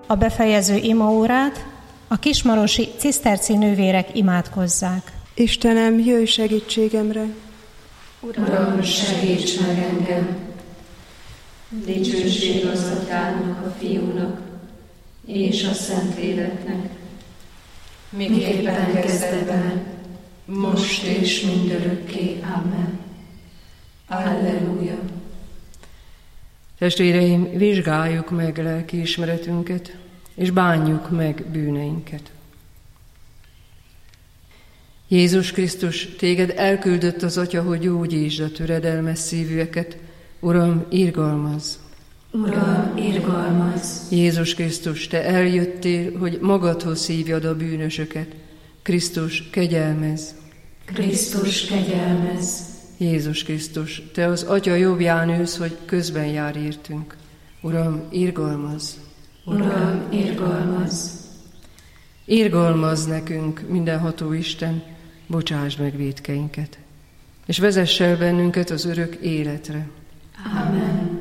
a befejező imaórát a kismarosi ciszterci nővérek imádkozzák. Istenem, jöjj segítségemre! Uram, segíts meg engem! Dicsőség az Atyának, a Fiúnak és a Szentléleknek, miképpen kezdetben, most és mindörökké. Amen. Alleluja! Testvéreim, vizsgáljuk meg lelkiismeretünket, és bánjuk meg bűneinket. Jézus Krisztus, téged elküldött az Atya, hogy gyógyítsd a töredelmes szívűeket. Uram, irgalmazz! Uram, irgalmazz! Jézus Krisztus, te eljöttél, hogy magadhoz hívjad a bűnösöket. Krisztus, kegyelmezz! Krisztus, kegyelmezz! Jézus Krisztus, te az Atya jobbján ülsz, hogy közben jár értünk. Uram, irgalmazz! Uram, irgalmazz! Irgalmazz nekünk, mindenható Isten, bocsáss meg vétkeinket, és vezess el bennünket az örök életre. Amen.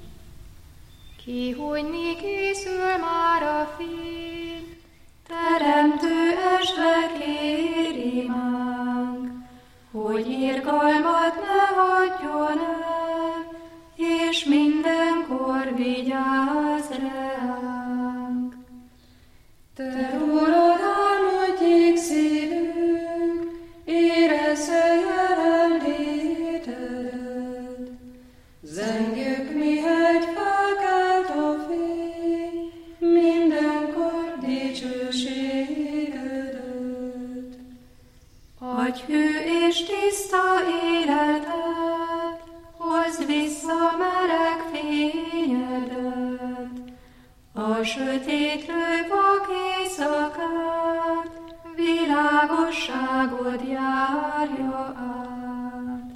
Kihújni készül már a fény, Teremtő esve kér imánk, hogy irgalmat ne hagyjon el, és mindenkor vigyázz ránk. Te rólad álmodjék szívünk, érezze jelenlétedet. Zengjük, mihegy felkelt a fény, mindenkor dicsőségedet. Adj hű és tiszta életet, hozd vissza meleg fényedet. A sötétről vak éjszakát, világosságod járja át.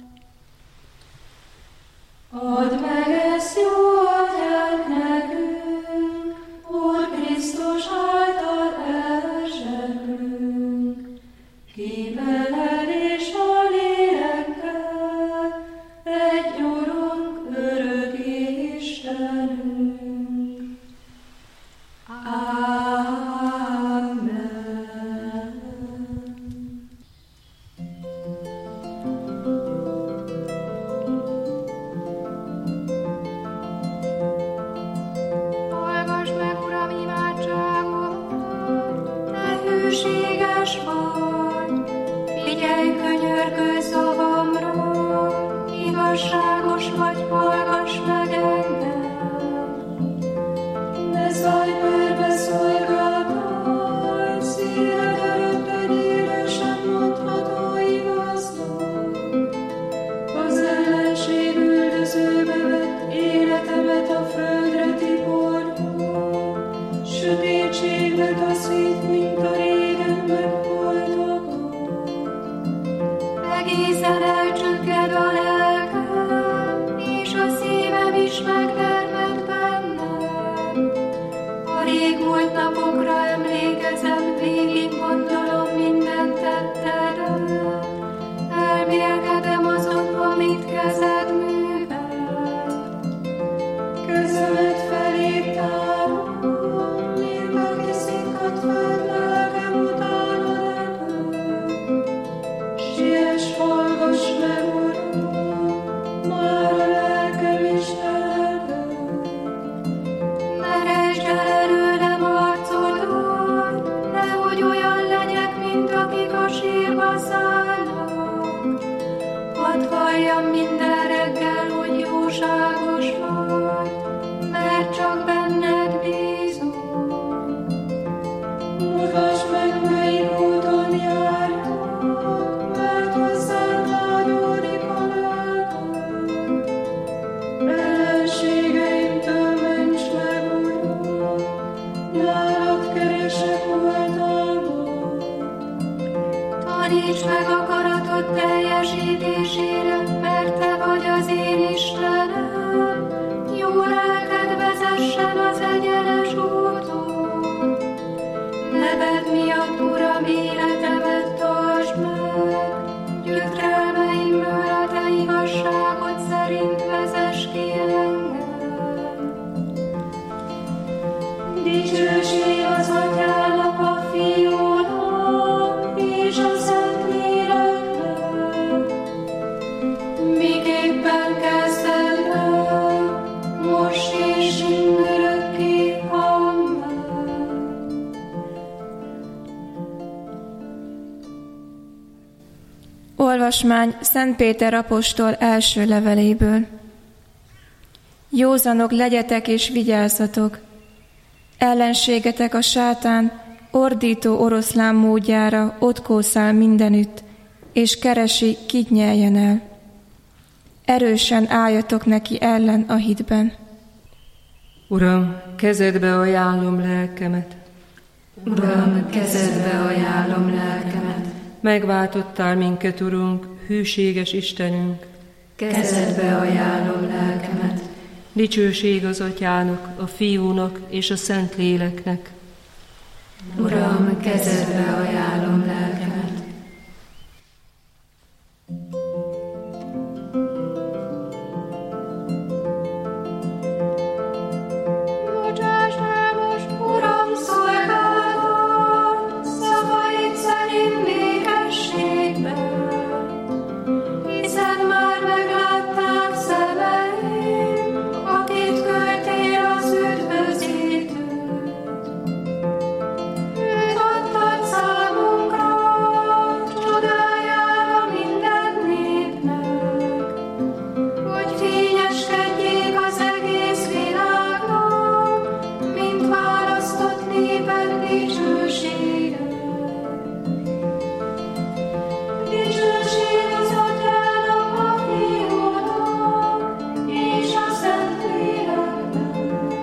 Add meg ezt jó atyánk nekünk, Úr Krisztus által elzsebünk. Kíveled és a lélekkel, egy Urunk, örök Istenünk. Igazságos vagy, hallgass meg engem. Ne szállj körbe szolgáltál, szíved előtt egy élő sem mondható igaznak. Az ellenség üldözőbe vett életemet a földre tiporja, sötétségbe taszít, mint a régen megholtakat. Egészen elcsügged a lelkem, és a szívem is megtermett bennem. A régmúlt napokra emlékezem, végig gondolom minden tettedet. Elmélkedem azon, amit kezed művelt. Kezemet feléd tárom, mint aki szikkat föld, lelkem utána repül. Siess, hallgass meg, Uram, már a lelkem is telel. Meresd el előlem arcodat, nehogy olyan Dicsőség az Atyának, a Fiúnak és a Szentléleknek, miképpen kezdetben, most és mindörökké. Amen. Olvasmány Szent Péter apostol első leveléből. Józanok legyetek és vigyázzatok! Ellenségetek a sátán ordító oroszlán módjára ott kószál mindenütt, és keresi, kit nyeljen el. Erősen álljatok neki ellen a hitben. Uram, kezedbe ajánlom lelkemet. Uram, kezedbe ajánlom lelkemet. Megváltottál minket, Urunk, hűséges Istenünk. Kezedbe ajánlom lelkemet. Dicsőség az Atyának, a Fiúnak és a Szentléleknek. Uram, kezedbe ajánlom lelkemet. Bocsáss el most, Uram, szolgálatot, szavaid szerint békességben, hiszen már meglátták szemeim, akit küldtél az üdvözítőt. Őt adtad számunkra, csodájára minden népnek, hogy fényeskedjék az egész világnak, mint választott néped dicsősége. Dicsőség az Atyának, a Fiúnak és a Szentléleknek,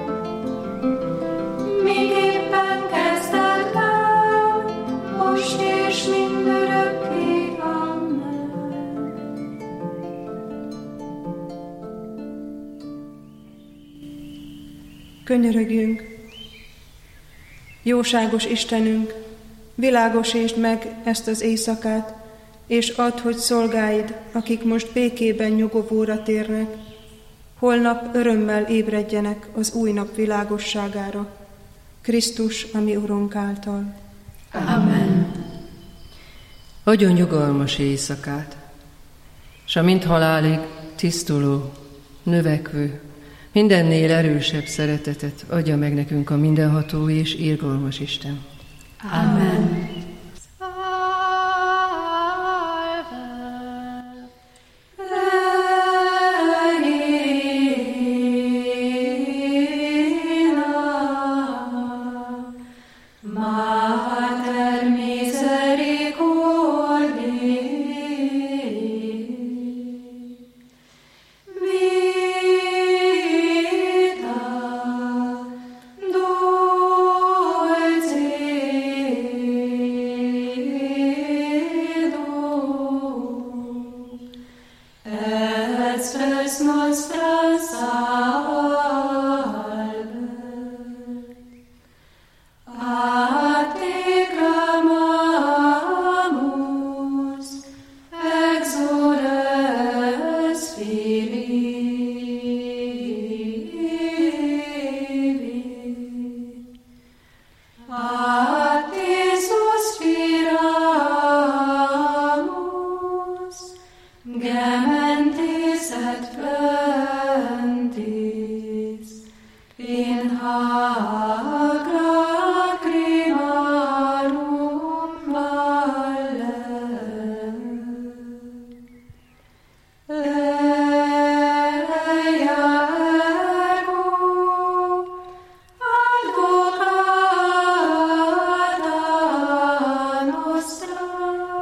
miképpen kezdetben, most és mindörökké. Amen. Könyörögjünk! Jóságos Istenünk, világosítsd meg ezt az éjszakát, és add, hogy szolgáid, akik most békében nyugovóra térnek, holnap örömmel ébredjenek az új nap világosságára, Krisztus, a mi Urunk által. Amen. Adjon nyugalmas éjszakát, s a mind halálig tisztuló, növekvő, mindennél erősebb szeretetet adja meg nekünk a mindenható és irgalmas Isten. Amen. Mater misericordiae, vita dulcedo, et spes nostra salve. A te clamamus, exules Filii. A te suspiramus, gementes et plentis, in hac lacrimarum valle. Ea ergo advocata nostra,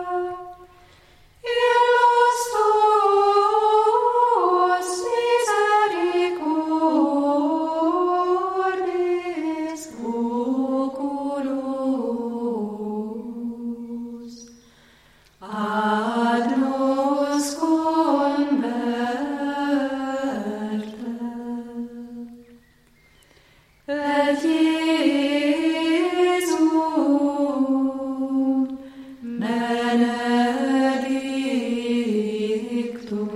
illos tuos misericordis oculos, ad nos converte. Et Iesum benedictum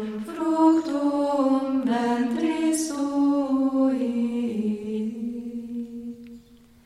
fructum ventris sui.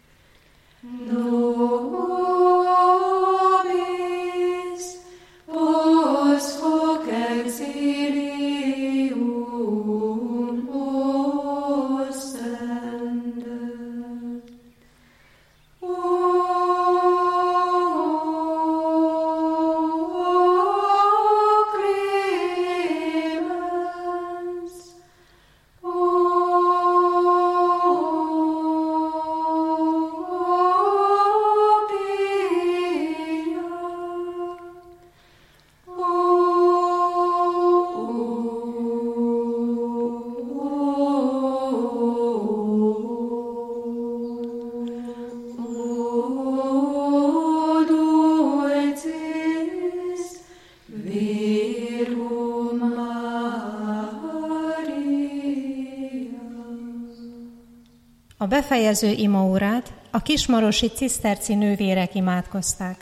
befejező imaórát a kismarosi ciszterci nővérek imádkozták.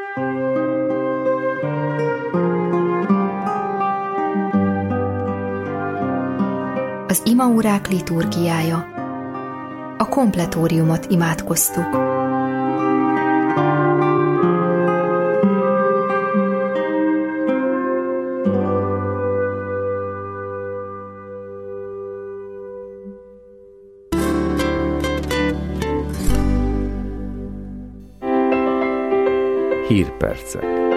Az imaórák liturgiája. A kompletóriumot imádkoztuk. Hírpercek.